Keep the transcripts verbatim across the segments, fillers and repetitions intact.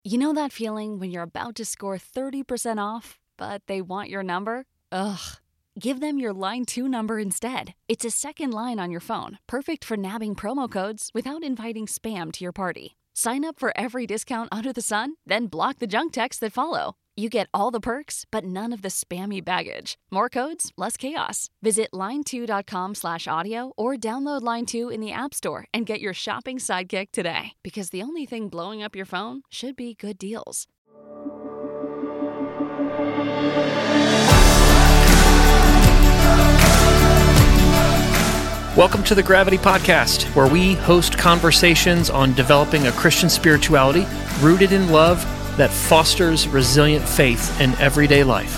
You know that feeling when you're about to score thirty percent off, but they want your number? Ugh. Give them your Line two number instead. It's a second line on your phone, perfect for nabbing promo codes without inviting spam to your party. Sign up for every discount under the sun, then block the junk texts that follow. You get all the perks, but none of the spammy baggage. More codes, less chaos. Visit line two dot com slash audio or download Line two in the App Store and get your shopping sidekick today. Because the only thing blowing up your phone should be good deals. Welcome to the Gravity Podcast, where we host conversations on developing a Christian spirituality rooted in love that fosters resilient faith in everyday life.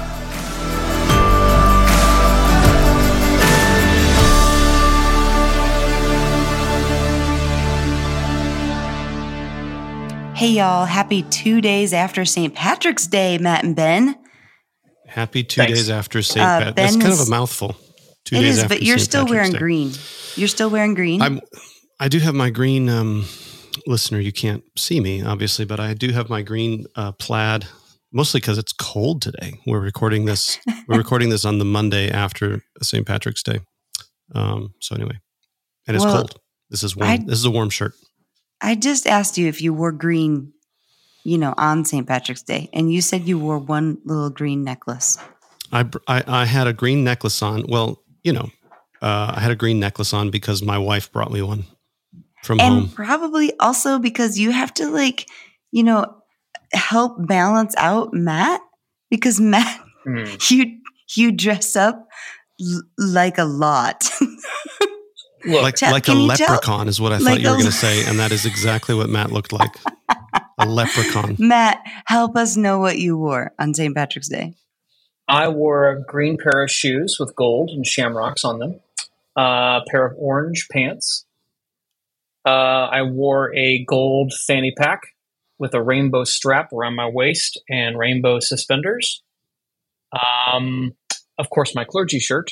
Hey y'all, happy two days after Saint Patrick's Day, Matt and Ben. Happy two Thanks. days after Saint Uh, Patrick's Day. That's Ben kind is- of a mouthful. Two It days is, after but you're Saint still Patrick's wearing Day. green. You're still wearing green? I'm, I do have my green, um, listener, you can't see me, obviously, but I do have my green uh, plaid, mostly because it's cold today. We're recording this We're recording this on the Monday after Saint Patrick's Day. Um, so anyway, and it's Well, cold. This is warm. I- this is a warm shirt. I just asked you if you wore green, you know, on Saint Patrick's Day, and you said you wore one little green necklace. I, br- I, I had a green necklace on. Well, you know, uh, I had a green necklace on because my wife brought me one from And home. probably also because you have to, like, you know, help balance out Matt, because Matt, Mm. you you dress up l- like a lot. Look, Like, tell- like a can you tell- leprechaun is what I like thought you were a- going to say. And that is exactly what Matt looked like. A leprechaun. Matt, help us know what you wore on Saint Patrick's Day. I wore a green pair of shoes with gold and shamrocks on them, uh, a pair of orange pants. Uh, I wore a gold fanny pack with a rainbow strap around my waist and rainbow suspenders. Um, of course, my clergy shirt.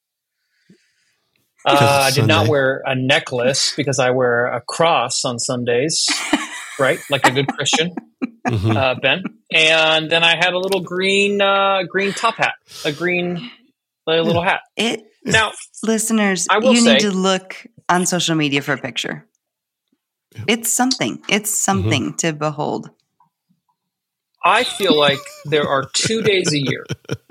Uh, Because I it's did not Sunday. wear a necklace because I wear a cross on Sundays, right? Like a good Christian. Mhm. uh, Ben. And then I had a little green uh, green top hat, a green a little hat. It Now, listeners, I will you say- need to look on social media for a picture. It's something. It's something to behold. I feel like there are two days a year.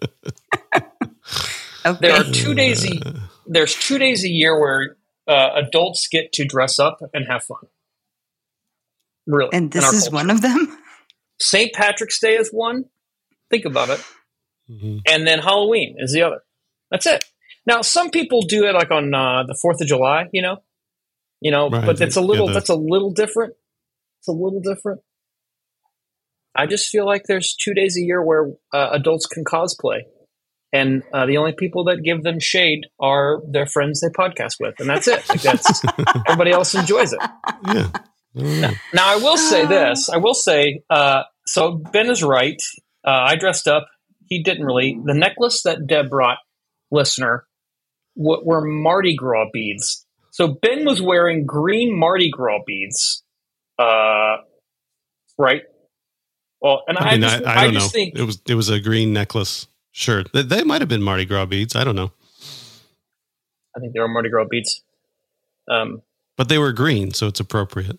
Okay. There are two days a there's two days a year where uh, adults get to dress up and have fun. Really, and in this our is culture. one of them. Saint Patrick's Day is one. Think about it. Mhm. And then Halloween is the other. That's it. Now, some people do it like on uh, the Fourth of July, you know, you know, Right, but it's a yeah, little the- that's a little different. It's a little different. I just feel like there's two days a year where uh, adults can cosplay, and uh, the only people that give them shade are their friends they podcast with, and that's it. Like that's everybody else enjoys it. Yeah. I don't know. Now, I will say this. I will say, uh, so Ben is right. Uh, I dressed up. He didn't really. The necklace that Deb brought, listener, w- were Mardi Gras beads. So Ben was wearing green Mardi Gras beads. Uh, right? Well, and I, I mean, I, just, I don't just know. think, It was it was a green necklace. Sure, they, they might have been Mardi Gras beads. I don't know, I think they were Mardi Gras beads. Um, but they were green, so it's appropriate.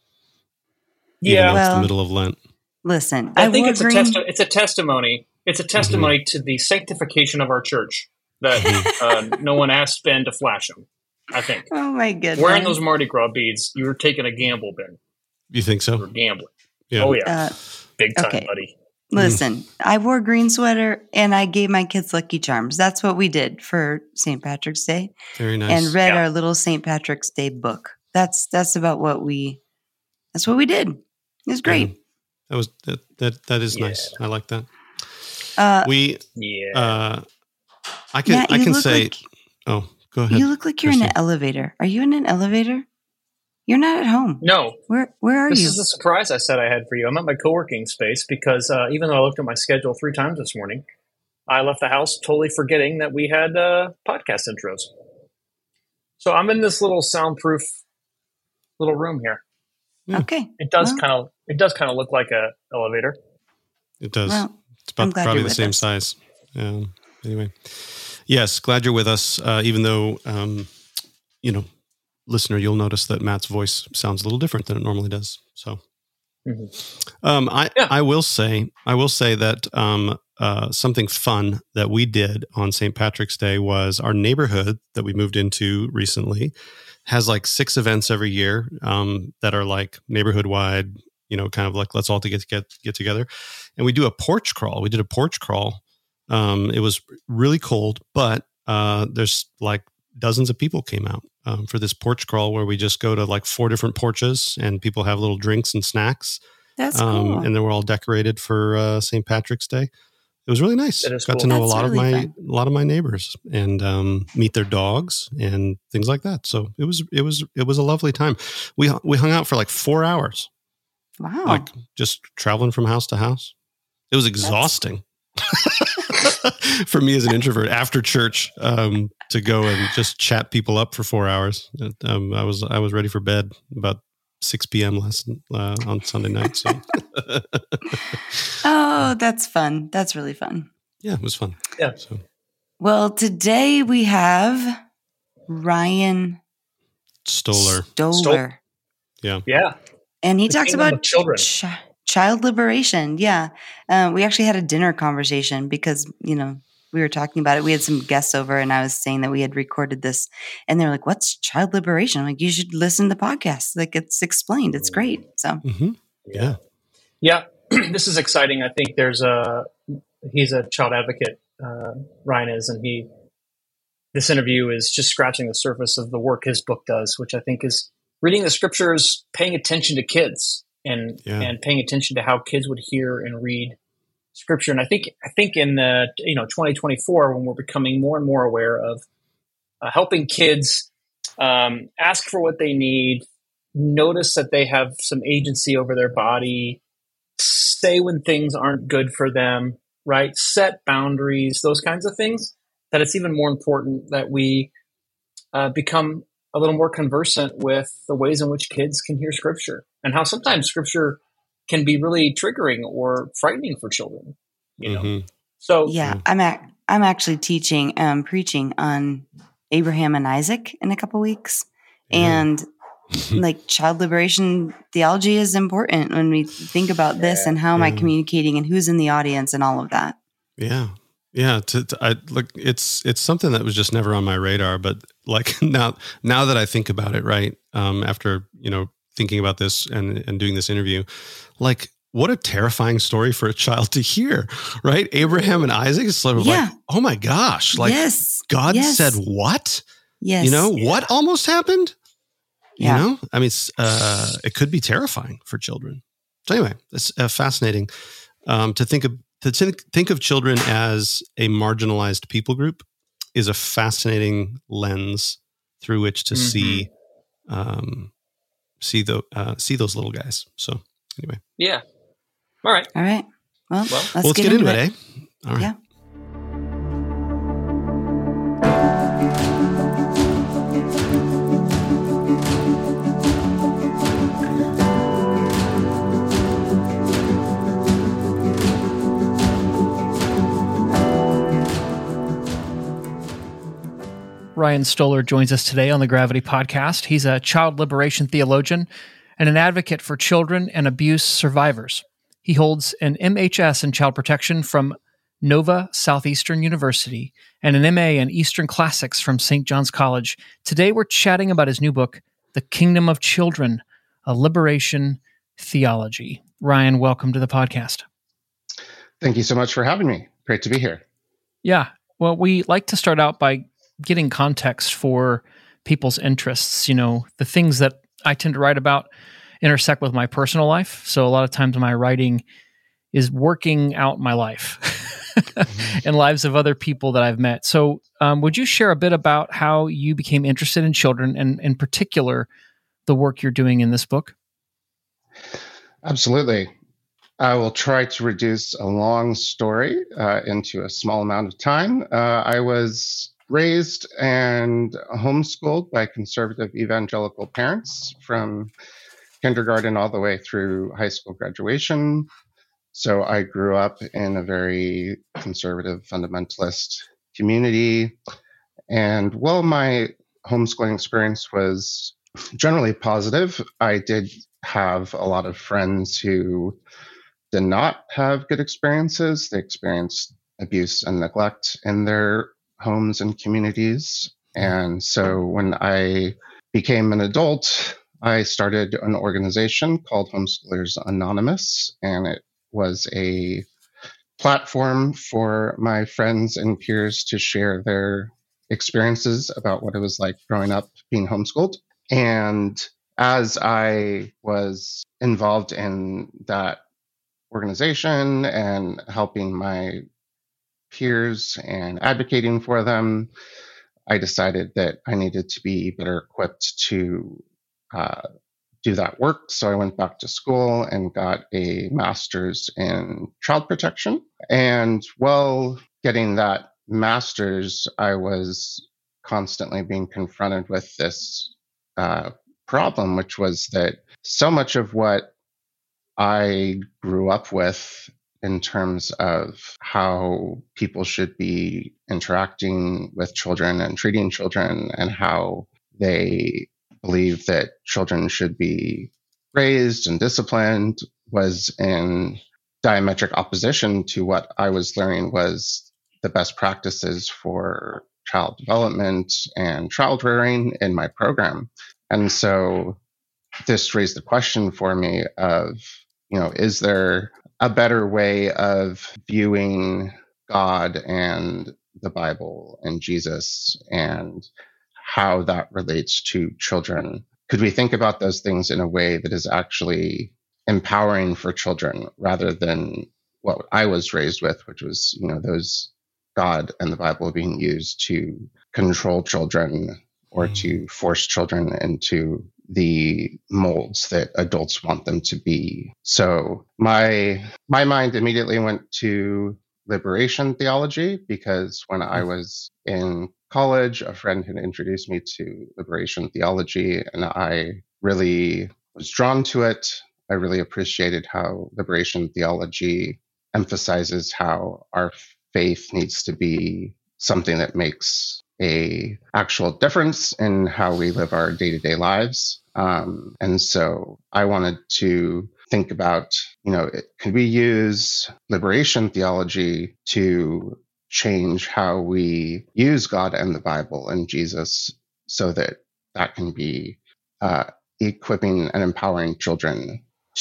Even yeah. though it's Well, the middle of Lent. Listen, I, I think wore it's a, green. testi- it's a testimony. It's a testimony to the sanctification of our church that uh, no one asked Ben to flash them. I think Oh my goodness. wearing those Mardi Gras beads, you were taking a gamble, Ben. You think You were so? gambling. Yeah. Oh yeah, Uh, big time, okay. buddy. listen, I wore green sweater and I gave my kids Lucky Charms. That's what we did for Saint Patrick's Day, Very nice. and read Yeah. our little Saint Patrick's Day book. That's that's about what we. That's what we did. It was great. that was that that that is Yeah. nice. I like that. Uh, We Yeah. uh, I can Matt, I you can look say. like- Oh, go ahead. you look like you're in an Christy. elevator. Are you in an elevator? You're not at home. no, Where Where are this you? is a surprise I said I had for you. I'm at my co-working space because uh, even though I looked at my schedule three times this morning, I left the house totally forgetting that we had uh, podcast intros. So I'm in this little soundproof little room here. Yeah. Okay. It does Well, kind of it does kind of look like a elevator. It does. Well, it's I'm about glad probably you're the with same us. size. Um, anyway, yes, glad you're with us. Uh, even though, um, you know, listener, you'll notice that Matt's voice sounds a little different than it normally does. So, Mm-hmm. um, I Yeah. I will say I will say that um, uh, something fun that we did on Saint Patrick's Day was our neighborhood that we moved into recently has like six events every year um, that are like neighborhood wide. You know, kind of like let's all to get get get together, and we do a porch crawl. We did a porch crawl. Um, it was really cold, but uh, there's like dozens of people came out um, for this porch crawl where we just go to like four different porches and people have little drinks and snacks. That's Um, cool. and then we're all decorated for uh, Saint Patrick's Day. It was really nice. That is Got cool. to know That's a lot really of my fun. a lot of my neighbors and um, meet their dogs and things like that. So it was it was it was a lovely time. We we hung out for like four hours, Wow. like just traveling from house to house. It was exhausting for me as an introvert after church um, to go and just chat people up for four hours. Um, I was I was ready for bed about six p.m. last uh, on Sunday night. So Oh, that's fun. That's really fun. yeah, it was fun. Yeah. So Well, today we have Ryan Stoller. Stoller. Yeah. Yeah. And he The talks kingdom about of children. chi- child liberation. Yeah. Um, we actually had a dinner conversation because, you know, we were talking about it. We had some guests over and I was saying that we had recorded this and they're like, what's child liberation? I'm like, you should listen to the podcast. Like it's explained. It's great. So Mm-hmm. Yeah. Yeah. This is exciting. I think there's a he's a child advocate, uh, Ryan is, and he this interview is just scratching the surface of the work his book does, which I think is reading the scriptures, paying attention to kids and Yeah. and paying attention to how kids would hear and read scripture. And I think I think in the you know twenty twenty-four, when we're becoming more and more aware of uh, helping kids um, ask for what they need, notice that they have some agency over their body, say when things aren't good for them, right? Set boundaries, those kinds of things. That it's even more important that we uh, become a little more conversant with the ways in which kids can hear scripture and how sometimes scripture can be really triggering or frightening for children. You know, Mm-hmm. so yeah, Mm. I'm ac- I'm actually teaching, um, preaching on Abraham and Isaac in a couple weeks. Yeah. And like child liberation theology is important when we think about this and how am I Yeah. communicating and who's in the audience and all of that. Yeah. Yeah. To, to, I look, it's, it's something that was just never on my radar, but like now, now that I think about it, right. Um, after, you know, thinking about this and, and doing this interview, like what a terrifying story for a child to hear, right? Abraham and Isaac is sort of Yeah. like, oh my gosh, like yes. God yes. said what? Yes. You know, what almost happened? Yeah. You know, I mean, it's, uh, it could be terrifying for children. So anyway, it's uh, fascinating um, to think of to think, think of children as a marginalized people group is a fascinating lens through which to Mhm. see um, see the uh, see those little guys. So anyway, yeah. All right. All right. Well, Well, let's, well, let's get, into it. eh? All right. Yeah. Ryan Stoller joins us today on the Gravity Podcast. He's a child liberation theologian and an advocate for children and abuse survivors. He holds an M H S in child protection from Nova Southeastern University and an M A in Eastern Classics from Saint John's College. Today we're chatting about his new book, The Kingdom of Children, a Liberation Theology. Ryan, welcome to the podcast. Thank you so much for having me. Great to be here. Yeah. Well, we like to start out by getting context for people's interests. You know, the things that I tend to write about intersect with my personal life. So a lot of times my writing is working out my life and lives of other people that I've met. So um, would you share a bit about how you became interested in children and in particular, the work you're doing in this book? Absolutely. I will try to reduce a long story uh, into a small amount of time. Uh, I was raised and homeschooled by conservative evangelical parents from kindergarten all the way through high school graduation. So I grew up in a very conservative fundamentalist community. And while my homeschooling experience was generally positive, I did have a lot of friends who did not have good experiences. They experienced abuse and neglect in their homes and communities. And so when I became an adult, I started an organization called Homeschoolers Anonymous, and it was a platform for my friends and peers to share their experiences about what it was like growing up being homeschooled. And as I was involved in that organization and helping my peers and advocating for them, I decided that I needed to be better equipped to uh, do that work. So I went back to school and got a master's in child protection. And while getting that master's, I was constantly being confronted with this uh, problem, which was that so much of what I grew up with in terms of how people should be interacting with children and treating children, and how they believe that children should be raised and disciplined, was in diametric opposition to what I was learning was the best practices for child development and child rearing in my program. And so this raised the question for me of, you know, is there a better way of viewing God and the Bible and Jesus and how that relates to children? Could we think about those things in a way that is actually empowering for children rather than what I was raised with, which was, you know, those God and the Bible being used to control children or mm. to force children into the molds that adults want them to be. So my my mind immediately went to liberation theology, because when I was in college, a friend had introduced me to liberation theology, and I really was drawn to it. I really appreciated how liberation theology emphasizes how our faith needs to be something that makes a actual difference in how we live our day-to-day lives. Um, and so I wanted to think about, you know, could we use liberation theology to change how we use God and the Bible and Jesus, so that that can be uh, equipping and empowering children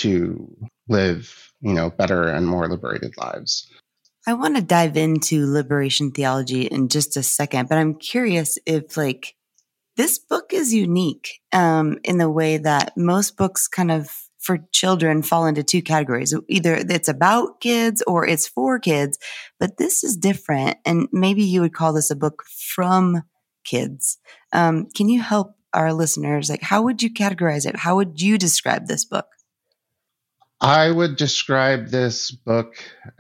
to live, you know, better and more liberated lives. I want to dive into liberation theology in just a second, but I'm curious if, like, this book is unique um, in the way that most books kind of for children fall into two categories. Either it's about kids or it's for kids, but this is different. And maybe you would call this a book from kids. Um, can you help our listeners? Like, how would you categorize it? How would you describe this book? I would describe this book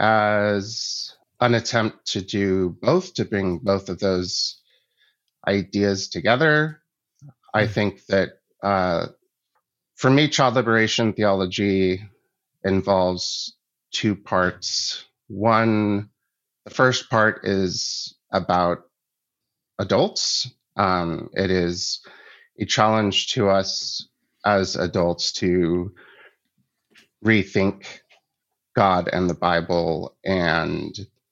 as an attempt to do both, to bring both of those ideas together. I think that uh, for me, child liberation theology involves two parts. One, the first part is about adults. Um, it is a challenge to us as adults to rethink God and the Bible, and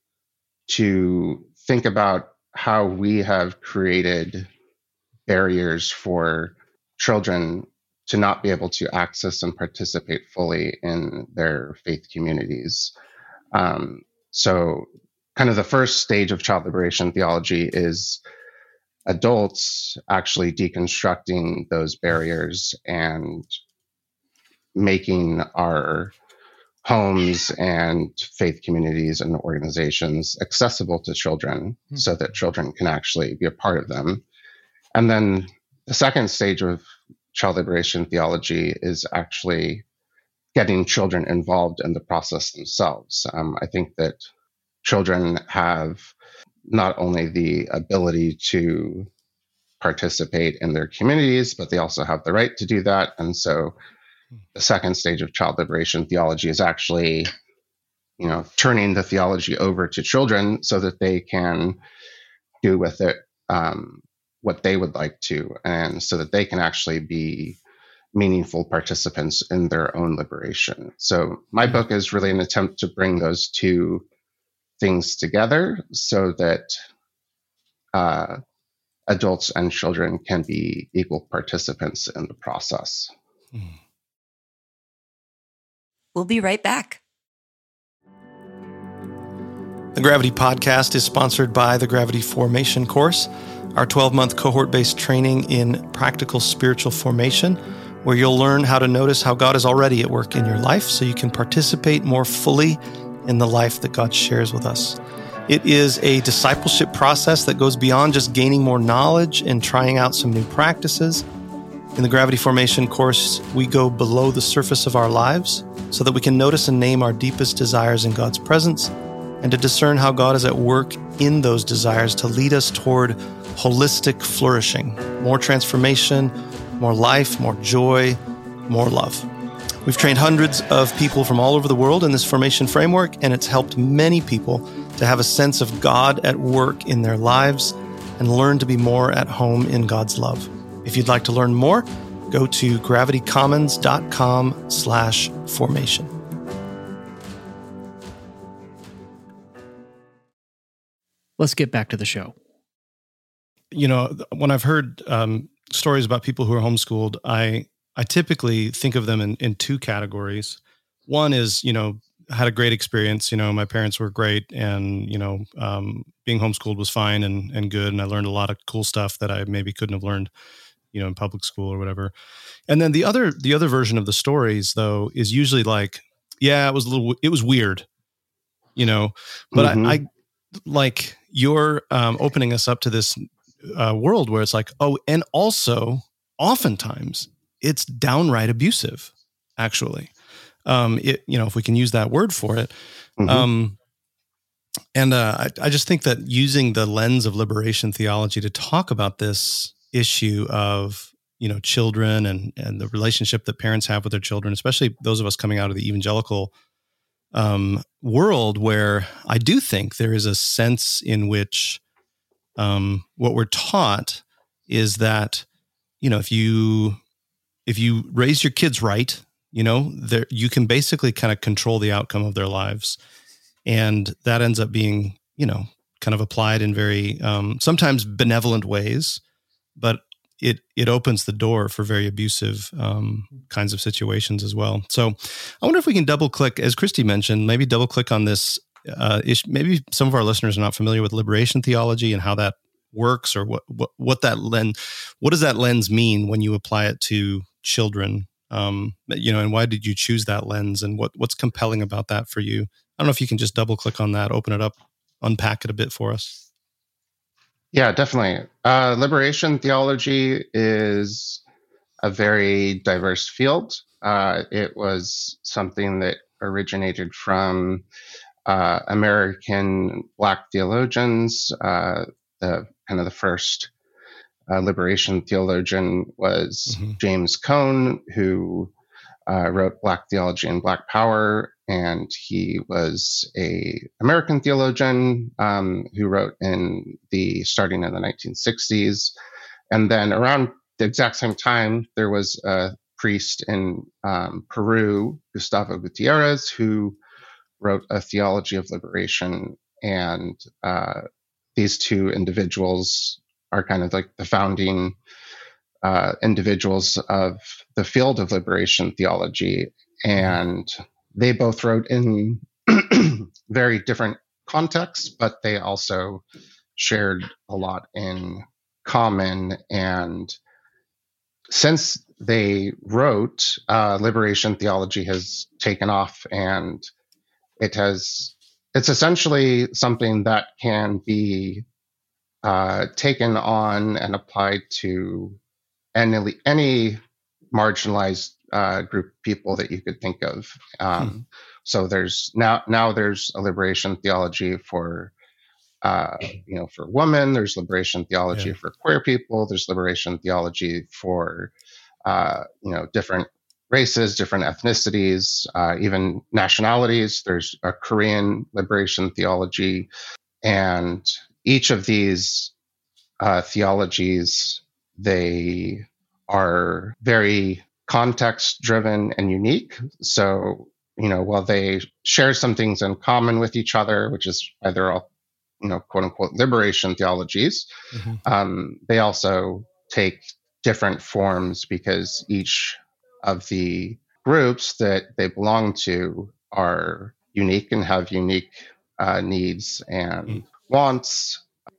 to think about how we have created barriers for children to not be able to access and participate fully in their faith communities. Um, so kind of the first stage of child liberation theology is adults actually deconstructing those barriers and making our homes and faith communities and organizations accessible to children, mm-hmm. so that children can actually be a part of them. And then the second stage of child liberation theology is actually getting children involved in the process themselves. Um, I think that children have not only the ability to participate in their communities, but they also have the right to do that. And so the second stage of child liberation theology is actually, you know, turning the theology over to children so that they can do with it um, what they would like to, and so that they can actually be meaningful participants in their own liberation. So my book is really an attempt to bring those two things together so that uh, adults and children can be equal participants in the process. We'll be right back. The Gravity Podcast is sponsored by the Gravity Formation course, our twelve-month cohort-based training in practical spiritual formation, where you'll learn how to notice how God is already at work in your life so you can participate more fully in the life that God shares with us. It is a discipleship process that goes beyond just gaining more knowledge and trying out some new practices. In the Gravity Formation course, we go below the surface of our lives so that we can notice and name our deepest desires in God's presence and to discern how God is at work in those desires to lead us toward holistic flourishing, more transformation, more life, more joy, more love. We've trained hundreds of people from all over the world in this formation framework, and it's helped many people to have a sense of God at work in their lives and learn to be more at home in God's love. If you'd like to learn more, go to gravitycommons.com slash formation. Let's get back to the show. You know, when I've heard um, stories about people who are homeschooled, I I typically think of them in, in two categories. One is, you know, had a great experience. You know, my parents were great, and you know, um, being homeschooled was fine and and good, and I learned a lot of cool stuff that I maybe couldn't have learned, you know, in public school or whatever. And then the other the other version of the stories, though, is usually like, yeah, it was a little, it was weird, you know, but mm-hmm. I, I like you're um, opening us up to this uh, world where it's like, oh, and also oftentimes it's downright abusive, actually. Um, it, you know, if we can use that word for it. Mm-hmm. Um, and uh, I, I just think that using the lens of liberation theology to talk about this issue of, you know, children and, and the relationship that parents have with their children, especially those of us coming out of the evangelical um, world, where I do think there is a sense in which um, what we're taught is that, you know, if you if you raise your kids right, you know, there you can basically kind of control the outcome of their lives, and that ends up being, you know, kind of applied in very um, sometimes benevolent ways, but it it opens the door for very abusive um, kinds of situations as well. So I wonder if we can double click, as Christy mentioned, maybe double click on this. Uh, ish, maybe some of our listeners are not familiar with liberation theology and how that works, or what what what that lens, what does that lens mean when you apply it to children? Um, you know, and why did you choose that lens, and what what's compelling about that for you? I don't know if you can just double click on that, open it up, unpack it a bit for us. Yeah, definitely. Uh, liberation theology is a very diverse field. Uh, it was something that originated from uh, American Black theologians. Uh, the kind of the first uh, liberation theologian was mm-hmm. James Cone, who uh, wrote Black Theology and Black Power. And he was a American theologian um, who wrote in the starting in the nineteen sixties. And then around the exact same time, there was a priest in um, Peru, Gustavo Gutierrez, who wrote a theology of liberation. And uh, these two individuals are kind of like the founding uh, individuals of the field of liberation theology. And they both wrote in very different contexts, but they also shared a lot in common. And since they wrote, uh, liberation theology has taken off, and it has, it's essentially something that can be uh, taken on and applied to any, any marginalized Uh, group of people that you could think of. Um, hmm. So there's now now there's a liberation theology for uh, you know for women. There's liberation theology yeah. for queer people. There's liberation theology for uh, you know different races, different ethnicities, uh, even nationalities. There's a Korean liberation theology. And each of these uh, theologies, they are very context driven and unique. So, you know, while they share some things in common with each other, which is why they're all, you know, quote unquote, liberation theologies, mm-hmm. um, they also take different forms because each of the groups that they belong to are unique and have unique uh, needs and mm. wants.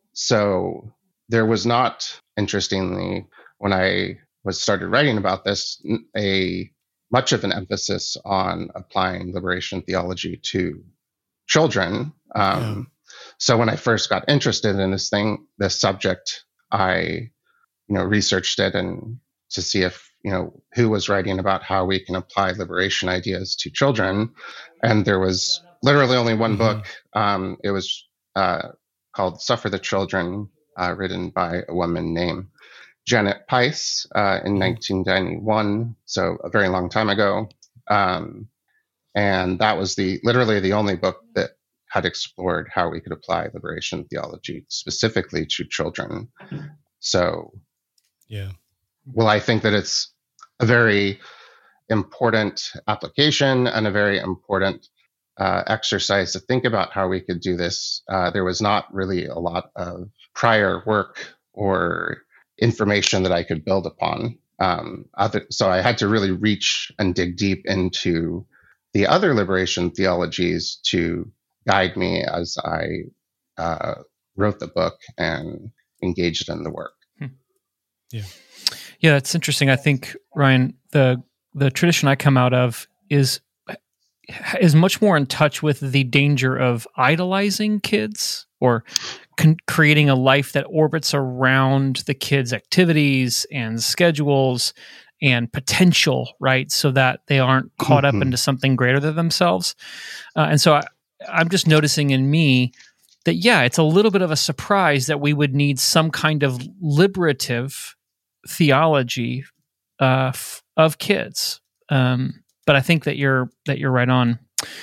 So there was not, interestingly, when I was started writing about this, a much of an emphasis on applying liberation theology to children. Um, yeah. So when I first got interested in this thing, this subject, I, you know, researched it and to see if, you know, who was writing about how we can apply liberation ideas to children. And there was literally only one mm-hmm. book. Um, it was uh, called Suffer the Children, uh, written by a woman named Janet Pice uh, in nineteen ninety-one, so a very long time ago. Um, and that was the literally the only book that had explored how we could apply liberation theology specifically to children. So, yeah. Well, I think that it's a very important application and a very important uh, exercise to think about how we could do this. Uh, there was not really a lot of prior work or information that I could build upon. Um, other, so I had to really reach and dig deep into the other liberation theologies to guide me as I uh, wrote the book and engaged in the work. Hmm. Yeah. Yeah, it's interesting. I think, Ryan, the the tradition I come out of is is much more in touch with the danger of idolizing kids or con- creating a life that orbits around the kids' activities and schedules and potential, right? So that they aren't caught mm-hmm. up into something greater than themselves. Uh, and so I, I'm just noticing in me that, yeah, it's a little bit of a surprise that we would need some kind of liberative theology uh, f- of kids. Um, but I think that you're that you're right on.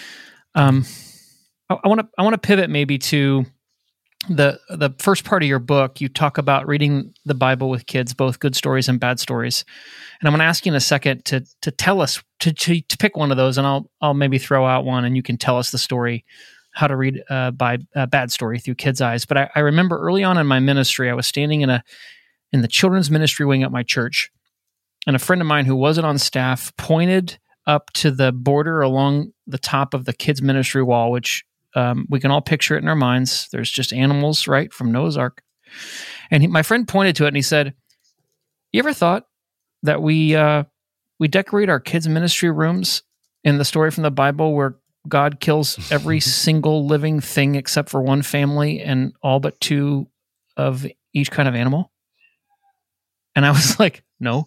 Um, I want to I want to pivot maybe to the the first part of your book. You talk about reading the Bible with kids, both good stories and bad stories. And I'm going to ask you in a second to to tell us to, to to pick one of those, and I'll I'll maybe throw out one, and you can tell us the story, how to read uh, by a bad story through kids' eyes. But I, I remember early on in my ministry, I was standing in a in the children's ministry wing at my church, and a friend of mine who wasn't on staff pointed up to the border along the top of the kids' ministry wall, which um, we can all picture it in our minds. There's just animals, right, from Noah's Ark. And he, my friend pointed to it and he said, "You ever thought that we uh, we decorate our kids' ministry rooms in the story from the Bible where God kills every single living thing except for one family and all but two of each kind of animal?" And I was like, no.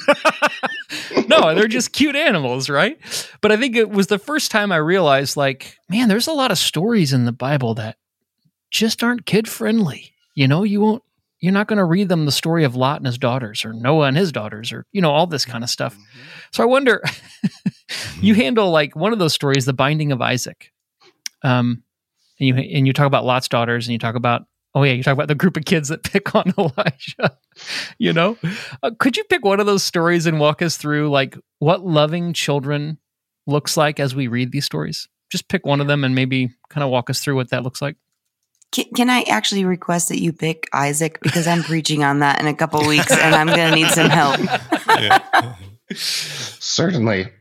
No, they're just cute animals, right? But I think it was the first time I realized, like, man, there's a lot of stories in the Bible that just aren't kid-friendly. You know, you won't, you're not going to read them the story of Lot and his daughters or Noah and his daughters or, you know, all this kind of stuff. Mm-hmm. So I wonder, you handle like one of those stories, the binding of Isaac. Um, and you, and you talk about Lot's daughters and you talk about, oh yeah, you talk about the group of kids that pick on Elijah, you know? Uh, could you pick one of those stories and walk us through like what loving children looks like as we read these stories? Just pick one of them and maybe kind of walk us through what that looks like. Can, can I actually request that you pick Isaac? Because I'm preaching on that in a couple weeks and I'm going to need some help. Yeah. Certainly.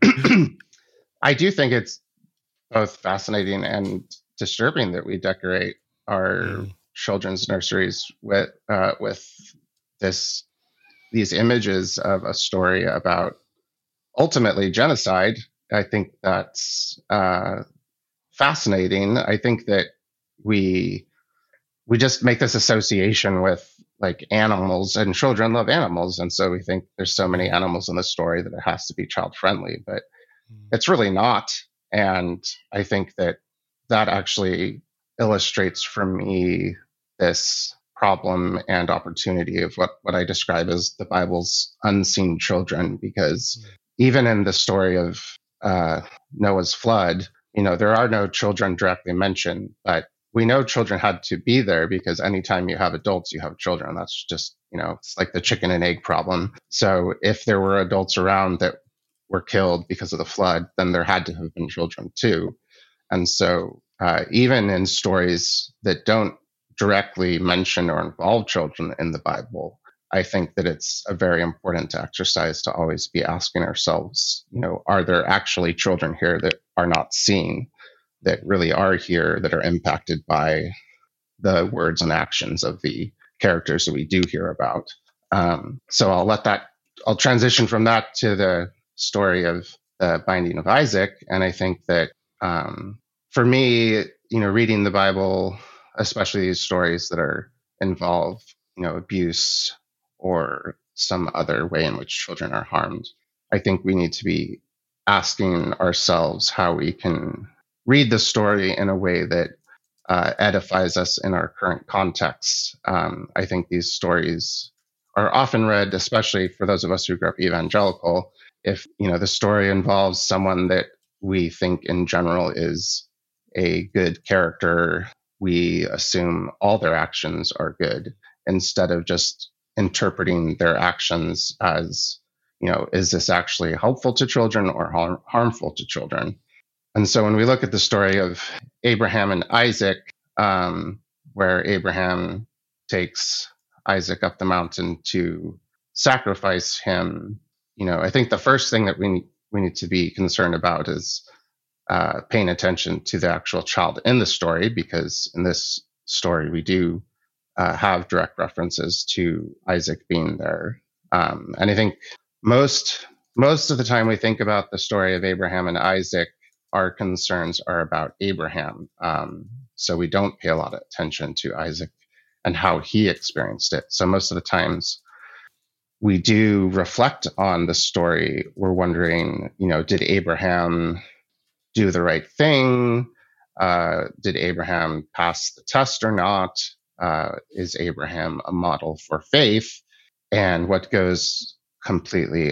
I do think it's both fascinating and disturbing that we decorate our mm. children's nurseries with uh, with this these images of a story about ultimately genocide. I think that's uh, fascinating. I think that we we just make this association with like animals, and children love animals, and so we think there's so many animals in the story that it has to be child friendly, but mm. it's really not. And I think that that actually illustrates for me this problem and opportunity of what, what I describe as the Bible's unseen children, because even in the story of uh, Noah's flood, you know, there are no children directly mentioned, but we know children had to be there because anytime you have adults, you have children. That's just, you know, it's like the chicken and egg problem. So if there were adults around that were killed because of the flood, then there had to have been children too. And so uh, even in stories that don't directly mention or involve children in the Bible, I think that it's a very important exercise to always be asking ourselves, you know, are there actually children here that are not seen, that really are here, that are impacted by the words and actions of the characters that we do hear about? Um, so I'll let that, I'll transition from that to the story of the binding of Isaac. And I think that um, for me, you know, reading the Bible, especially these stories that are involve, you know, abuse or some other way in which children are harmed, I think we need to be asking ourselves how we can read the story in a way that uh, edifies us in our current context. Um, I think these stories are often read, especially for those of us who grew up evangelical, if, you know, the story involves someone that we think in general is a good character, we assume all their actions are good instead of just interpreting their actions as, you know, is this actually helpful to children or harm, harmful to children? And so when we look at the story of Abraham and Isaac, um, where Abraham takes Isaac up the mountain to sacrifice him, you know, I think the first thing that we need, we need to be concerned about is uh, paying attention to the actual child in the story, because in this story we do uh, have direct references to Isaac being there. Um, and I think most most of the time we think about the story of Abraham and Isaac, our concerns are about Abraham. Um, so we don't pay a lot of attention to Isaac and how he experienced it. So most of the times we do reflect on the story. We're wondering, you know, did Abraham do the right thing? Uh, did Abraham pass the test or not? Uh, is Abraham a model for faith? And what goes completely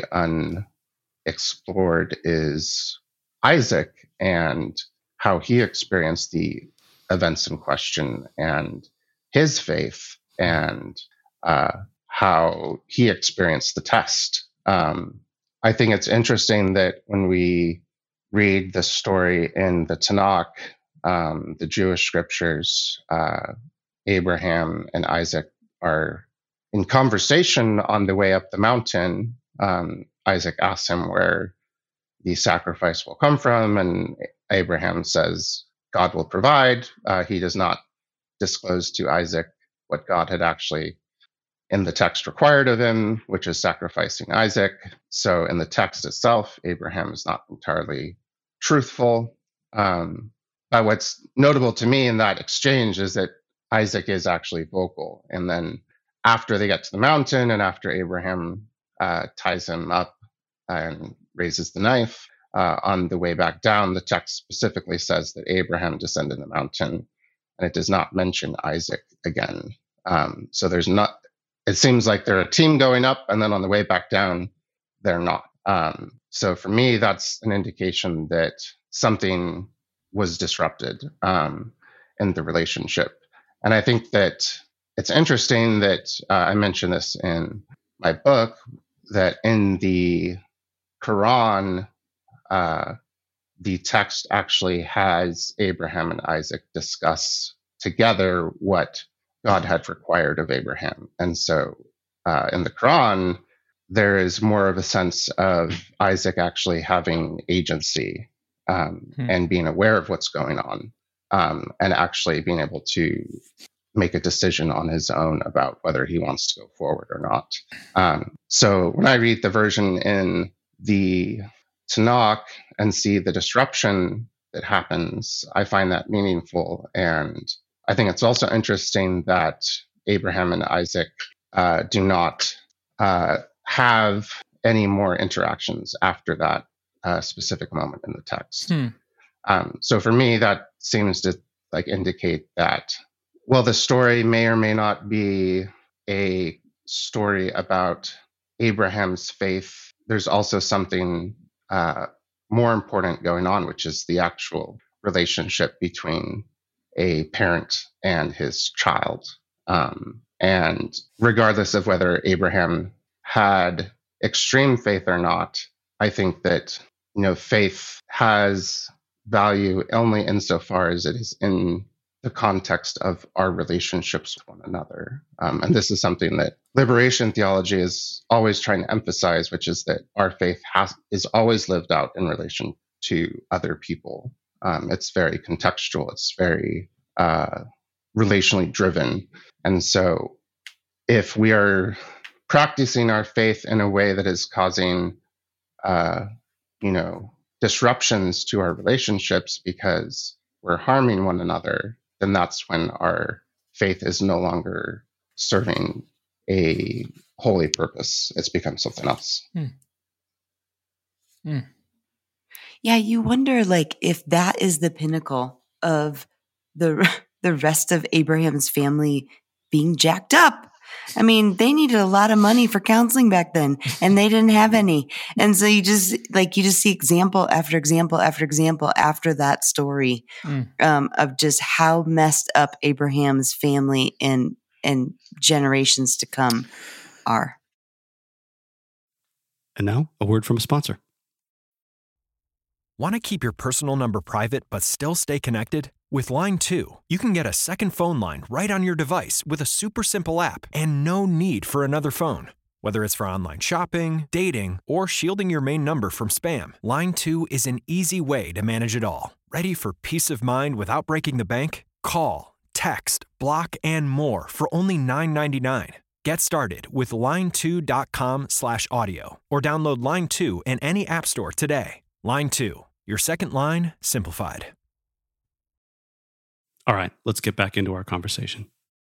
unexplored is Isaac and how he experienced the events in question and his faith, and uh, how he experienced the test. Um, I think it's interesting that when we read the story in the Tanakh, um, the Jewish scriptures, uh, Abraham and Isaac are in conversation on the way up the mountain. Um, Isaac asks him where the sacrifice will come from, and Abraham says, God will provide. Uh, he does not disclose to Isaac what God had actually in the text required of him, which is sacrificing Isaac. So in the text itself, Abraham is not entirely truthful. Um, but what's notable to me in that exchange is that Isaac is actually vocal. And then after they get to the mountain and after Abraham uh, ties him up and raises the knife, uh, on the way back down, the text specifically says that Abraham descended the mountain, and it does not mention Isaac again. Um, so there's not, it seems like they're a team going up, and then on the way back down, they're not. Um, so for me, that's an indication that something was disrupted um, in the relationship. And I think that it's interesting that uh, I mentioned this in my book, that in the Quran, uh, the text actually has Abraham and Isaac discuss together what God had required of Abraham. And so uh, in the Quran, there is more of a sense of Isaac actually having agency um, hmm. and being aware of what's going on, um, and actually being able to make a decision on his own about whether he wants to go forward or not. Um, so when I read the version in the Tanakh and see the disruption that happens, I find that meaningful. And I think it's also interesting that Abraham and Isaac uh, do not uh, have any more interactions after that uh, specific moment in the text. Hmm. Um, so for me, that seems to like indicate that, well, the story may or may not be a story about Abraham's faith there's also something uh, more important going on, which is the actual relationship between a parent and his child. Um, and regardless of whether Abraham had extreme faith or not, I think that, you know, faith has value only insofar as it is in the context of our relationships with one another. Um, and this is something that liberation theology is always trying to emphasize, which is that our faith has is always lived out in relation to other people. Um, it's very contextual. It's very uh, relationally driven. And so if we are practicing our faith in a way that is causing, uh, you know, disruptions to our relationships because we're harming one another, then that's when our faith is no longer serving a holy purpose. It's become something else. Hmm. Hmm. Yeah, you wonder, like, if that is the pinnacle of the the rest of Abraham's family being jacked up. I mean, they needed a lot of money for counseling back then, and they didn't have any. And so you just like you just see example after example after example after that story mm. um, of just how messed up Abraham's family and and generations to come are. And now, a word from a sponsor. Want to keep your personal number private but still stay connected? With Line two, you can get a second phone line right on your device with a super simple app and no need for another phone. Whether it's for online shopping, dating, or shielding your main number from spam, Line two is an easy way to manage it all. Ready for peace of mind without breaking the bank? Call, text, block, and more for only nine ninety-nine. Get started with line two dot com slash audio or download Line two in any app store today. Line two, your second line simplified. All right, let's get back into our conversation.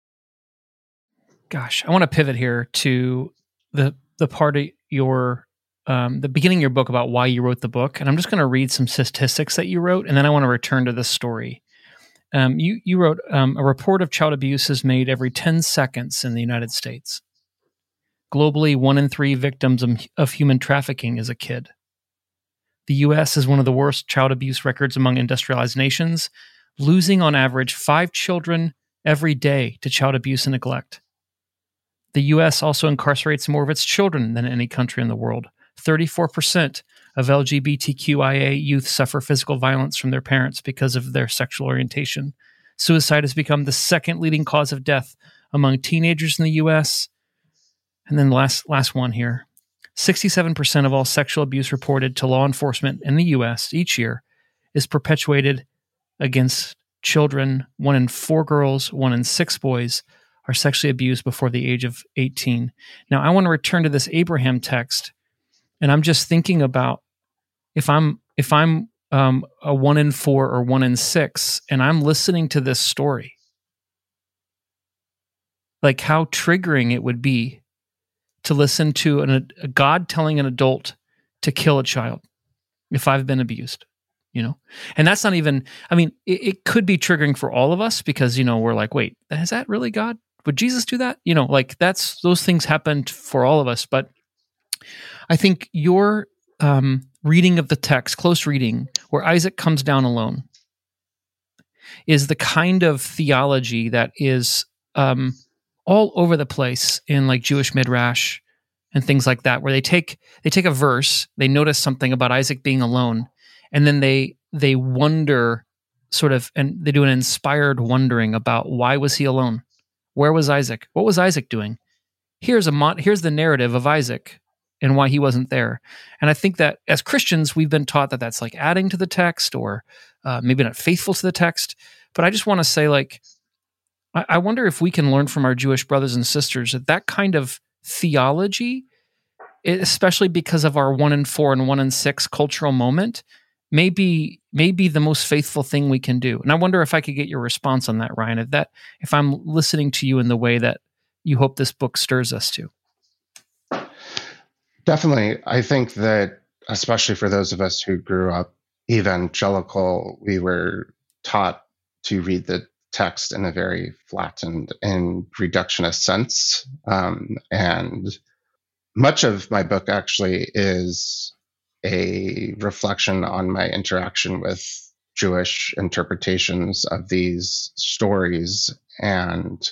Gosh, I want to pivot here to the the part of your, um, the beginning of your book about why you wrote the book. And I'm just going to read some statistics that you wrote, and then I want to return to this story. Um, you, you wrote, um, a report of child abuse is made every ten seconds in the United States. Globally, one in three victims of, of human trafficking is a kid. The U S has one of the worst child abuse records among industrialized nations, losing on average five children every day to child abuse and neglect. The U S also incarcerates more of its children than any country in the world. thirty-four percent of L G B T Q I A youth suffer physical violence from their parents because of their sexual orientation. Suicide has become the second leading cause of death among teenagers in the U S. And then last last one here. sixty-seven percent of all sexual abuse reported to law enforcement in the U S each year is perpetuated against children. One in four girls, one in six boys are sexually abused before the age of eighteen. Now, I want to return to this Abraham text, and I'm just thinking about if I'm if I'm um, a one in four or one in six, and I'm listening to this story, like how triggering it would be to listen to an, a God telling an adult to kill a child if I've been abused. You know, and that's not even, I mean, it, it could be triggering for all of us because, you know, we're like, wait, is that really God? Would Jesus do that? You know, like that's, those things happened for all of us. But I think your um, reading of the text, close reading, where Isaac comes down alone, is the kind of theology that is um, all over the place in like Jewish midrash and things like that, where they take, they take a verse, they notice something about Isaac being alone, and then they they wonder sort of, and they do an inspired wondering about why was he alone? Where was Isaac? What was Isaac doing? Here's a mon- here's the narrative of Isaac and why he wasn't there. And I think that as Christians, we've been taught that that's like adding to the text or uh, maybe not faithful to the text. But I just want to say, like, I-, I wonder if we can learn from our Jewish brothers and sisters that that kind of theology, especially because of our one in four and one in six cultural moment, may be, may be the most faithful thing we can do. And I wonder if I could get your response on that, Ryan, if that, if I'm listening to you in the way that you hope this book stirs us to. Definitely. I think that, especially for those of us who grew up evangelical, we were taught to read the text in a very flattened and reductionist sense. Um, and much of my book actually is a reflection on my interaction with Jewish interpretations of these stories. And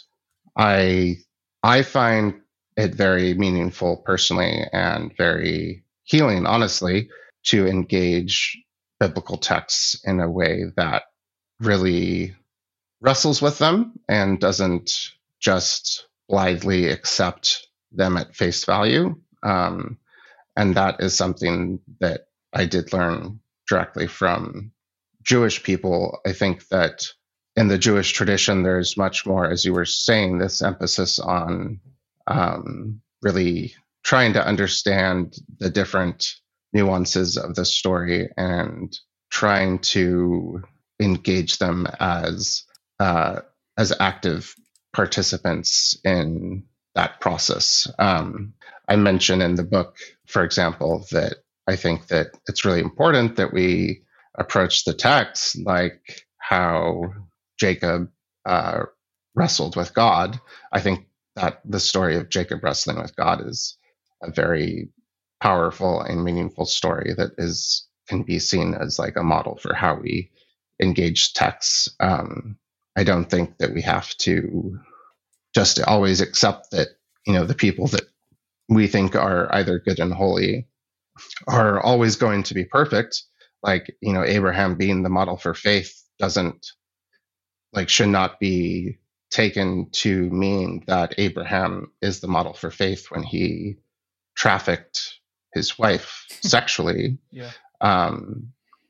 I I find it very meaningful personally and very healing, honestly, to engage biblical texts in a way that really wrestles with them and doesn't just blithely accept them at face value. Um, and that is something that I did learn directly from Jewish people. I think that in the Jewish tradition, there's much more, as you were saying, this emphasis on um, really trying to understand the different nuances of the story and trying to engage them as uh, as active participants in that process. Um, I mention in the book, for example, that I think that it's really important that we approach the text like how Jacob uh, wrestled with God. I think that the story of Jacob wrestling with God is a very powerful and meaningful story that is can be seen as like a model for how we engage texts. Um, I don't think that we have to just always accept that, you know, the people that we think are either good and holy are always going to be perfect. Like, you know, Abraham being the model for faith doesn't, like, should not be taken to mean that Abraham is the model for faith when he trafficked his wife sexually. Yeah. Um,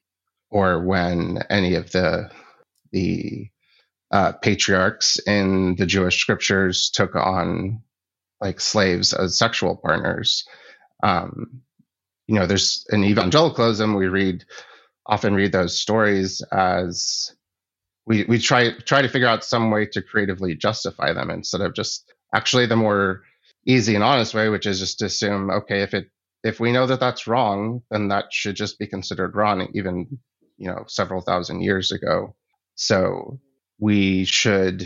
or when any of the the uh, patriarchs in the Jewish scriptures took on like slaves as sexual partners. Um, you know, there's in evangelicalism, we read often read those stories as we we try try to figure out some way to creatively justify them instead of just actually the more easy and honest way, which is just to assume, okay, if it if we know that that's wrong, then that should just be considered wrong, even, you know, several thousand years ago. So we should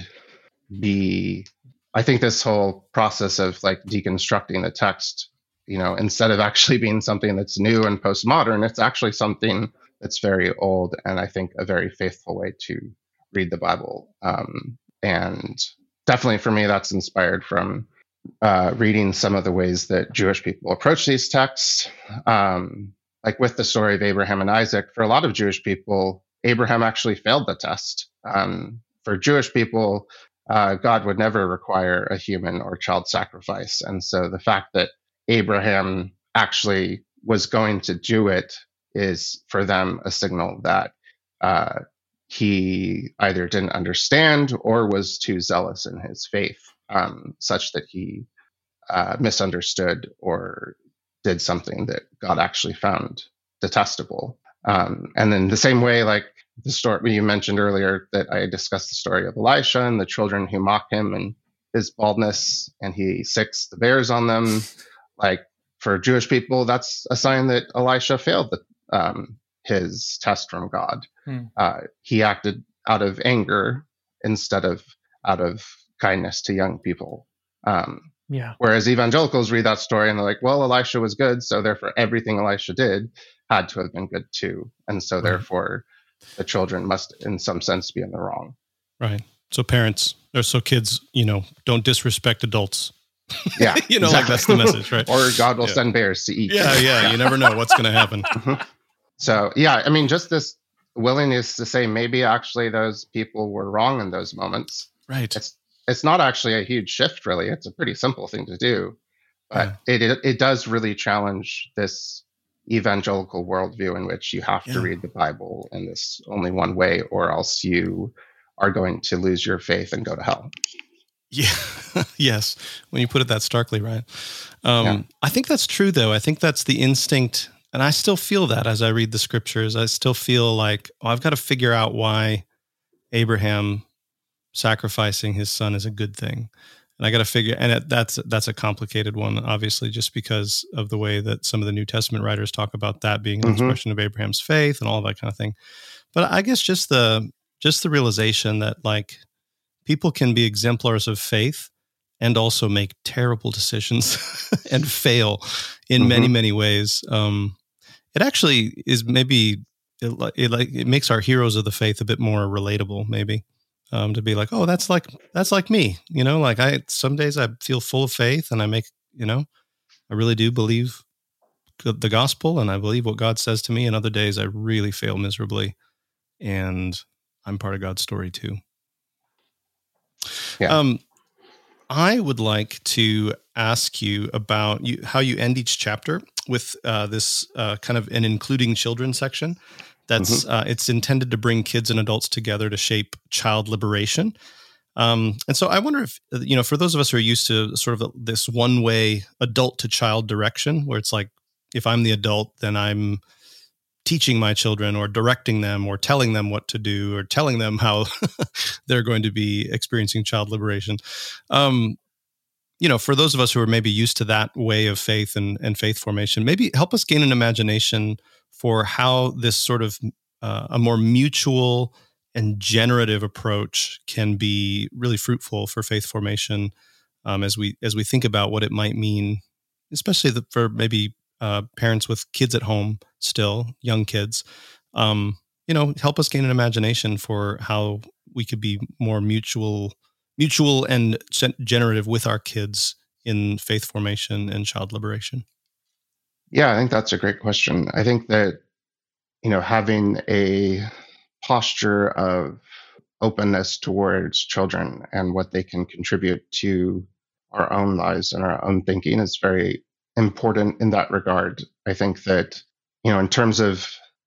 be, I think this whole process of like deconstructing the text, you know, instead of actually being something that's new and postmodern, it's actually something that's very old, and I think a very faithful way to read the Bible. Um, and definitely for me, that's inspired from uh, reading some of the ways that Jewish people approach these texts. Um, like with the story of Abraham and Isaac, for a lot of Jewish people, Abraham actually failed the test. Um, for Jewish people, uh, God would never require a human or child sacrifice. And so the fact that Abraham actually was going to do it is for them a signal that uh, he either didn't understand or was too zealous in his faith, um, such that he uh, misunderstood or did something that God actually found detestable. Um, and then the same way, like the story you mentioned earlier, that I discussed the story of Elisha and the children who mock him and his baldness, and he sicks the bears on them. Like for Jewish people, that's a sign that Elisha failed the, um, his test from God. Hmm. Uh, he acted out of anger instead of out of kindness to young people. Um, yeah. Whereas evangelicals read that story and they're like, well, Elisha was good, so therefore everything Elisha did had to have been good too. And so right. therefore the children must in some sense be in the wrong. Right. So parents, or so kids, you know, don't disrespect adults. Yeah. you know, exactly. like that's the message, right? Or God will yeah. send bears to eat. Yeah, yeah. You never know what's going to happen. Mm-hmm. So, yeah, I mean, just this willingness to say maybe actually those people were wrong in those moments. Right. It's it's not actually a huge shift, really. It's a pretty simple thing to do. But yeah. it, it it does really challenge this evangelical worldview in which you have yeah. to read the Bible in this only one way, or else you are going to lose your faith and go to hell. Yeah. Yes. When you put it that starkly, right? Um, yeah. I think that's true, though. I think that's the instinct. And I still feel that as I read the scriptures. I still feel like, oh, I've got to figure out why Abraham sacrificing his son is a good thing. And I got to figure, and it, that's that's a complicated one, obviously, just because of the way that some of the New Testament writers talk about that being an mm-hmm. expression of Abraham's faith and all that kind of thing. But I guess just the just the realization that like people can be exemplars of faith and also make terrible decisions and fail in Mm-hmm. many, many ways. Um, it actually is maybe, it, it, like, it makes our heroes of the faith a bit more relatable, maybe. Um, to be like, oh, that's like, that's like me, you know, like I, some days I feel full of faith and I make, you know, I really do believe the gospel and I believe what God says to me. And other days I really fail miserably and I'm part of God's story too. Yeah. Um, I would like to ask you about you, how you end each chapter with uh, this uh, kind of an including children section. That's Mm-hmm. uh, it's intended to bring kids and adults together to shape child liberation. Um, and so I wonder if, you know, for those of us who are used to sort of this one way adult to child direction, where it's like, if I'm the adult, then I'm teaching my children or directing them or telling them what to do or telling them how they're going to be experiencing child liberation. Um, you know, for those of us who are maybe used to that way of faith and, and faith formation, maybe help us gain an imagination for how this sort of uh, a more mutual and generative approach can be really fruitful for faith formation um, as we as we think about what it might mean, especially the, for maybe uh, parents with kids at home still, young kids. Um, you know, help us gain an imagination for how we could be more mutual, mutual and generative with our kids in faith formation and child liberation. Yeah, I think that's a great question. I think that, you know, having a posture of openness towards children and what they can contribute to our own lives and our own thinking is very important in that regard. I think that, you know, in terms of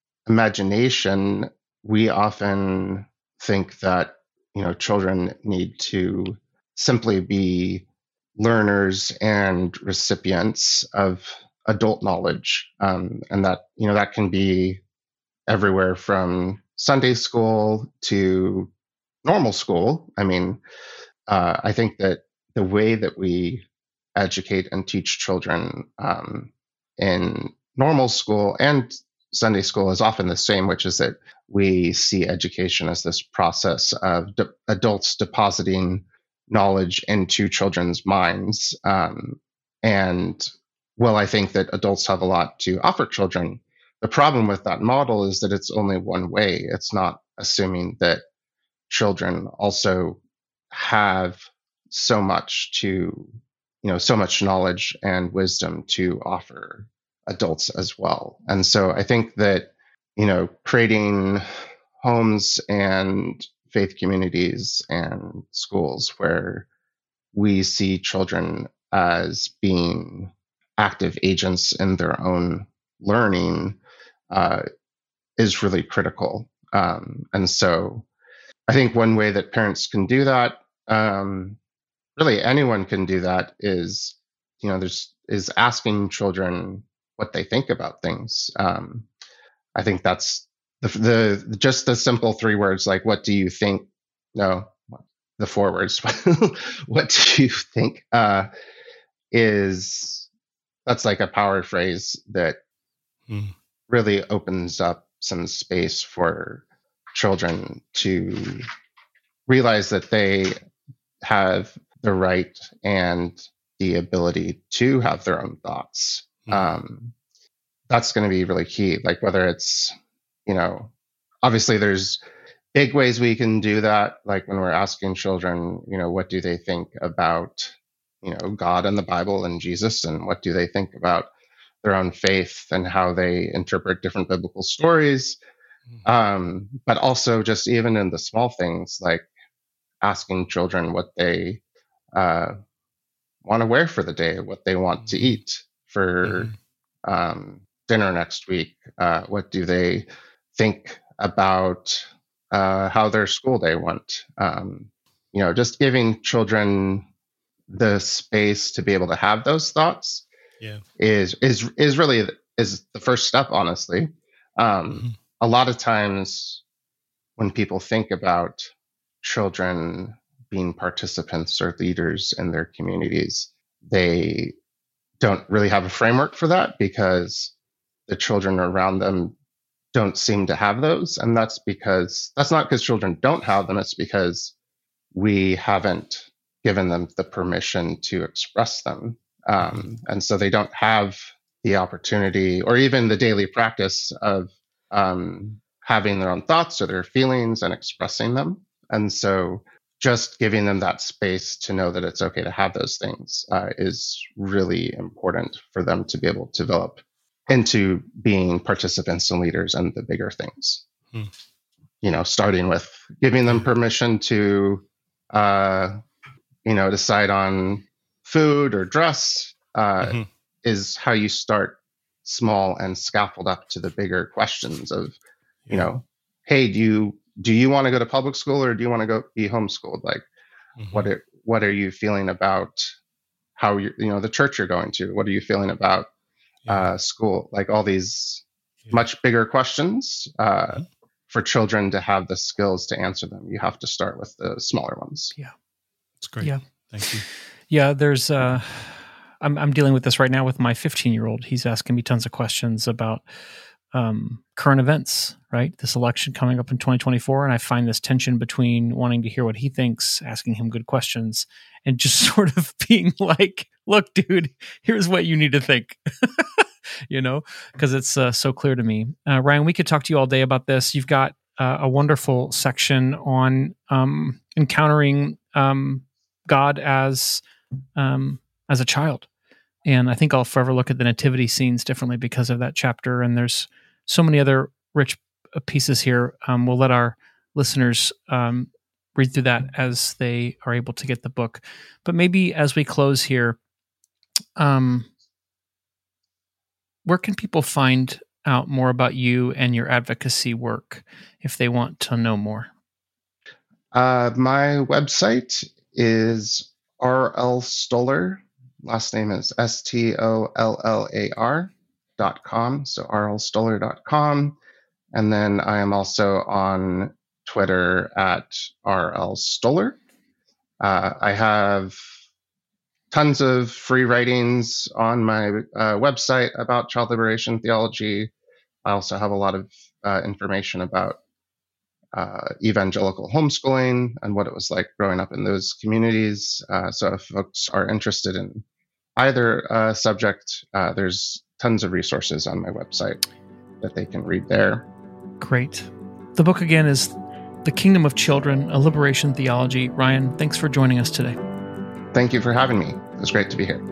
imagination, we often think that, you know, children need to simply be learners and recipients of adult knowledge. Um, and that, you know, that can be everywhere from Sunday school to normal school. I mean, uh, I think that the way that we educate and teach children um, in normal school and Sunday school is often the same, which is that we see education as this process of de- adults depositing knowledge into children's minds. Um, and well, I think that adults have a lot to offer children. The problem with that model is that it's only one way. It's not assuming that children also have so much to, you know, so much knowledge and wisdom to offer adults as well. And so I think that, you know, creating homes and faith communities and schools where we see children as being active agents in their own learning uh, is really critical. Um, and so I think one way that parents can do that, um, really anyone can do that, is, you know, there's is asking children what they think about things. Um, I think that's the, the just the simple three words, like, what do you think? No, the four words. What do you think? Uh, is that's like a power phrase that mm. really opens up some space for children to realize that they have the right and the ability to have their own thoughts. Mm. Um, that's going to be really key. Like, whether it's, you know, obviously there's big ways we can do that. Like when we're asking children, you know, what do they think about, you know, God and the Bible and Jesus, and what do they think about their own faith and how they interpret different biblical stories. Um, but also just even in the small things, like asking children what they uh, want to wear for the day, what they want to eat for mm-hmm. um, dinner next week. Uh, what do they think about uh, how their school day went? Um, you know, just giving children the space to be able to have those thoughts yeah. is is is really is the first step, honestly. Um, mm-hmm. A lot of times when people think about children being participants or leaders in their communities, they don't really have a framework for that because the children around them don't seem to have those. And that's because that's not because children don't have them. It's because we haven't given them the permission to express them. Um, and so they don't have the opportunity or even the daily practice of um, having their own thoughts or their feelings and expressing them. And so just giving them that space to know that it's okay to have those things uh, is really important for them to be able to develop into being participants and leaders in the bigger things. Hmm. You know, starting with giving them permission to, uh, you know, decide on food or dress uh, mm-hmm. is how you start small and scaffold up to the bigger questions of, you yeah. know, hey, do you do you want to go to public school or do you want to go be homeschooled? Like, mm-hmm. what are, what are you feeling about how you you know the church you're going to? What are you feeling about yeah. uh, school? Like all these yeah. much bigger questions. Uh, mm-hmm. For children to have the skills to answer them, you have to start with the smaller ones. Yeah, that's great. Yeah, thank you. Yeah, there's. Uh, I'm I'm dealing with this right now with my fifteen year old. He's asking me tons of questions about um, current events. Right, this election coming up in twenty twenty-four, and I find this tension between wanting to hear what he thinks, asking him good questions, and just sort of being like, "Look, dude, here's what you need to think." You know, because it's uh, so clear to me. Uh, Ryan, we could talk to you all day about this. You've got uh, a wonderful section on um, encountering um, God as um, as a child. And I think I'll forever look at the nativity scenes differently because of that chapter. And there's so many other rich pieces here. Um, we'll let our listeners um, read through that as they are able to get the book. But maybe as we close here, um, where can people find out more about you and your advocacy work if they want to know more? Uh, my website is R L Stoller. Last name is S T O L L A R dot com. So R L Stoller dot com. And then I am also on Twitter at R L Stoller. Uh, I have tons of free writings on my uh, website about child liberation theology. I also have a lot of uh, information about uh, evangelical homeschooling and what it was like growing up in those communities. Uh, so if folks are interested in either uh, subject, uh, there's tons of resources on my website that they can read there. Great. The book again is The Kingdom of Children, A Liberation Theology. Ryan, thanks for joining us today. Thank you for having me. It was great to be here.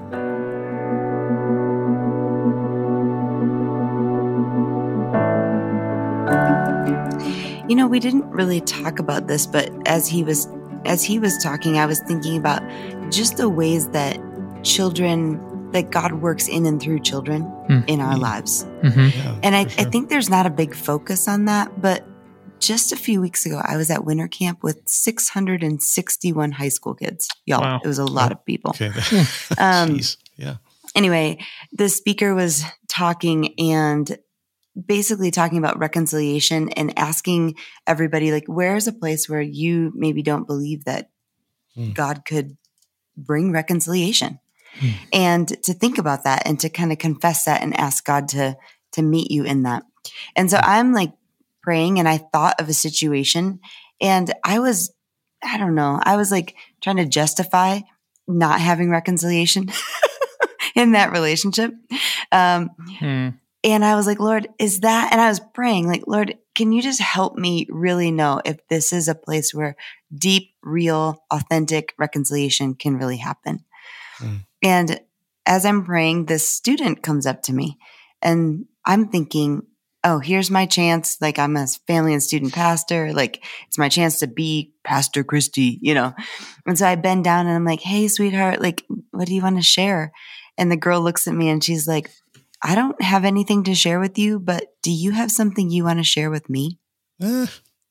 You know, we didn't really talk about this, but as he was as he was talking, I was thinking about just the ways that children, that God works in and through children mm. in our mm. lives. Mm-hmm. Yeah, and I, sure. I think there's not a big focus on that, but just a few weeks ago, I was at winter camp with six hundred sixty-one high school kids. Y'all, wow. It was a lot oh, of people. Okay. um, Jeez. Yeah. Anyway, the speaker was talking and basically talking about reconciliation and asking everybody, like, where's a place where you maybe don't believe that mm. God could bring reconciliation? Mm. And to think about that and to kind of confess that and ask God to, to meet you in that. And so mm. I'm like, praying and I thought of a situation and I was, I don't know, I was like trying to justify not having reconciliation in that relationship. Um, hmm. And I was like, Lord, is that, and I was praying like, Lord, can you just help me really know if this is a place where deep, real, authentic reconciliation can really happen? Hmm. And as I'm praying, this student comes up to me and I'm thinking, oh, here's my chance. Like I'm a family and student pastor. Like it's my chance to be Pastor Christy, you know? And so I bend down and I'm like, hey, sweetheart, like, what do you want to share? And the girl looks at me and she's like, I don't have anything to share with you, but do you have something you want to share with me? Uh.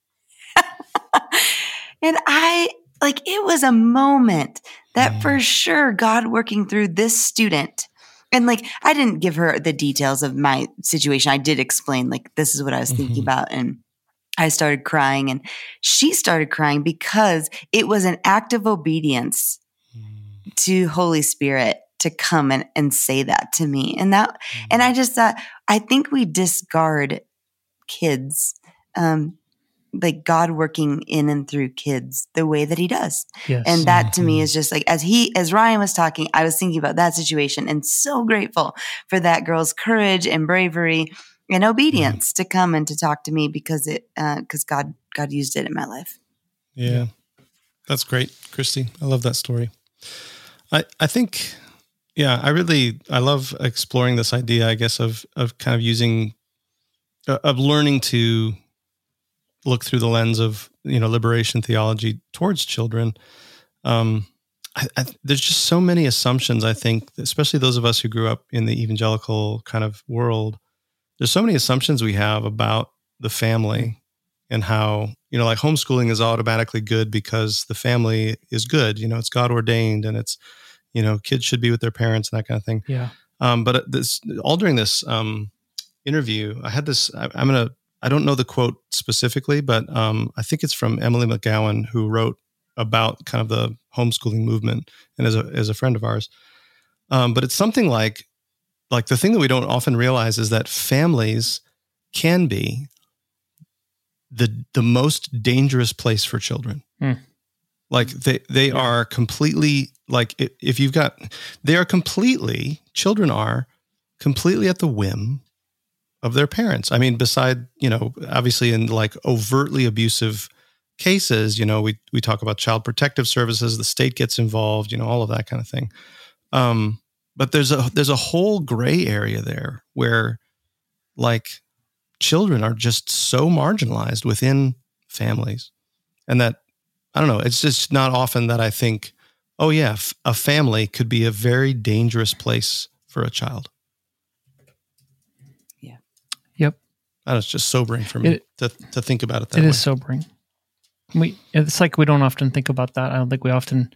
And I, like, it was a moment that mm. for sure God working through this student. And like, I didn't give her the details of my situation. I did explain, like, this is what I was mm-hmm. thinking about. And I started crying and she started crying because it was an act of obedience mm. to Holy Spirit to come and, and say that to me. And that, mm. and I just thought, I think we discard kids, um, like God working in and through kids the way that he does. Yes. And that to me is just like, as he, as Ryan was talking, I was thinking about that situation and so grateful for that girl's courage and bravery and obedience mm-hmm. to come and to talk to me because it, uh, cause God, God used it in my life. Yeah. That's great, Christy. I love that story. I, I think, yeah, I really, I love exploring this idea, I guess, of, of kind of using, uh, of learning to look through the lens of, you know, liberation theology towards children. Um, I, I, there's just so many assumptions, I think, especially those of us who grew up in the evangelical kind of world. There's so many assumptions we have about the family and how, you know, like homeschooling is automatically good because the family is good. You know, it's God ordained and it's, you know, kids should be with their parents and that kind of thing. Yeah. Um, but this, all during this um, interview, I had this, I, I'm going to, I don't know the quote specifically, but um, I think it's from Emily McGowan, who wrote about kind of the homeschooling movement and as a, as a friend of ours. Um, but it's something like, like the thing that we don't often realize is that families can be the the most dangerous place for children. Hmm. Like they they yeah. are completely, like if you've got, they are completely, children are completely at the whim of their parents. I mean, beside, you know, obviously in like overtly abusive cases, you know, we we talk about child protective services, the state gets involved, you know, all of that kind of thing. Um, but there's a there's a whole gray area there where like children are just so marginalized within families. And that, I don't know, it's just not often that I think, oh yeah, f- a family could be a very dangerous place for a child. Yeah. Yep. That is just sobering for me it, to to think about it that it way. It is sobering. We It's like we don't often think about that. I don't think we often...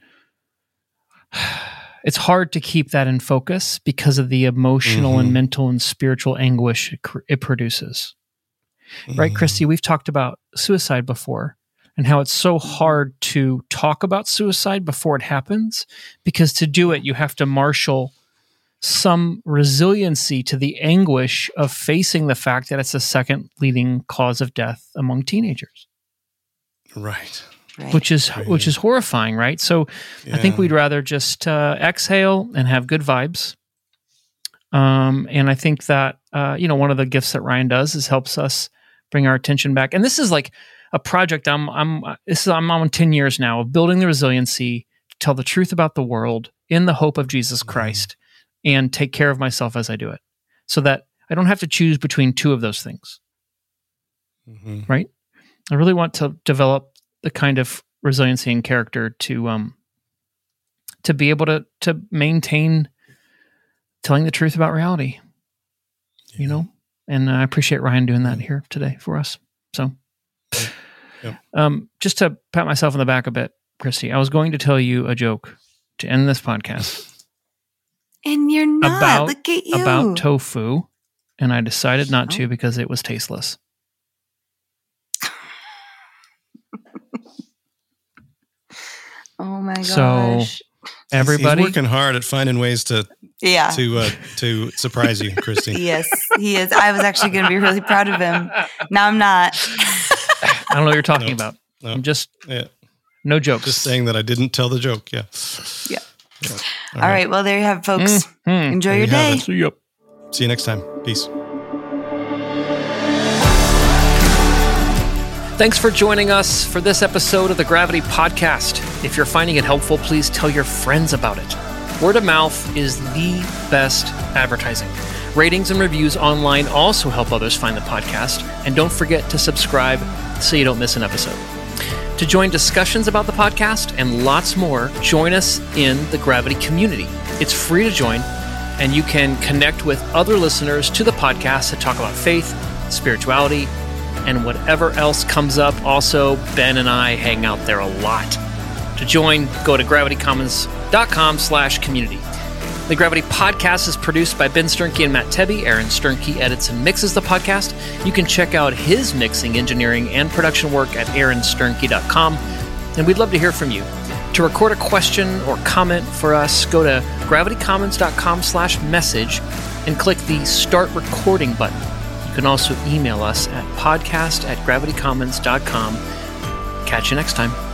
It's hard to keep that in focus because of the emotional mm-hmm. and mental and spiritual anguish it, it produces. Mm-hmm. Right, Christy? We've talked about suicide before and how it's so hard to talk about suicide before it happens, because to do it, you have to marshal some resiliency to the anguish of facing the fact that it's the second leading cause of death among teenagers. Right. Right. Which is right. which is horrifying, right? So yeah. I think we'd rather just uh, exhale and have good vibes. Um, and I think that uh, you know, one of the gifts that Ryan does is helps us bring our attention back. And this is like a project I'm I'm this is I'm on ten years now of building the resiliency to tell the truth about the world in the hope of Jesus Christ mm-hmm. and take care of myself as I do it, so that I don't have to choose between two of those things. Mm-hmm. Right? I really want to develop the kind of resiliency and character to um to be able to to maintain telling the truth about reality, yeah. you know. And I appreciate Ryan doing that here today for us. So, yep. um, just to pat myself on the back a bit, Christy, I was going to tell you a joke to end this podcast, and you're not. About, Look at you. About tofu, and I decided not to because it was tasteless. Oh my gosh. So everybody he's working hard at finding ways to yeah. to uh, to surprise you, Christy. Yes, he is. I was actually going to be really proud of him. Now I'm not. I don't know what you're talking nope. about. Nope. I'm just yeah. no jokes. Just saying that I didn't tell the joke. Yeah. Yeah. yeah. All, All right. right. Well, there you have it, folks. Mm-hmm. Enjoy there your you day. See you. See you next time. Peace. Thanks for joining us for this episode of the Gravity Podcast. If you're finding it helpful, please tell your friends about it. Word of mouth is the best advertising. Ratings and reviews online also help others find the podcast. And don't forget to subscribe so you don't miss an episode. To join discussions about the podcast and lots more, join us in the Gravity community. It's free to join, and you can connect with other listeners to the podcast to talk about faith, spirituality, and whatever else comes up. Also, Ben and I hang out there a lot. To join, go to gravitycommons.com slash community. The Gravity Podcast is produced by Ben Sternke and Matt Tebbe. Aaron Sternke edits and mixes the podcast. You can check out his mixing, engineering, and production work at aaron sternke dot com. And we'd love to hear from you. To record a question or comment for us, go to gravitycommons.com slash message and click the Start Recording button. You can also email us at podcast at gravity commons dot com. Catch you next time.